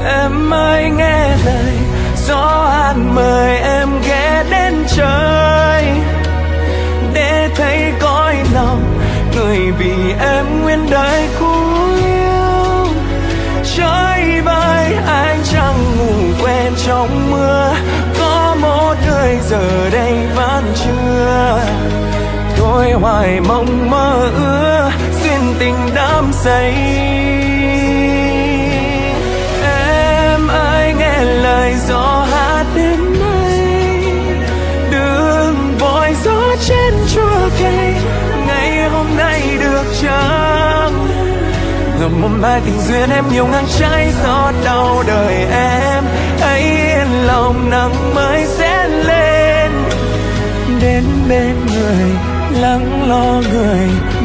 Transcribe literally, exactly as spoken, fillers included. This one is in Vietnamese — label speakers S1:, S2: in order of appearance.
S1: Em ơi nghe lời gió hát mời em ghé đến trời, để thấy cõi lòng người vì em nguyên đời cũ yêu. Trời vơi anh chẳng ngủ quên trong mưa, có một người giờ đây vẫn chưa. Tôi hoài mong mơ ước duyên tình đắm say. Em ơi nghe lời gió hát đến đây, đừng vội gió trên chua cây. Ngày hôm nay được chăng rồi một mai tình duyên em nhiều ngang trái gió đau đời em. Hãy yên lòng nắng mới sẽ lên, đến bên người lắng lo người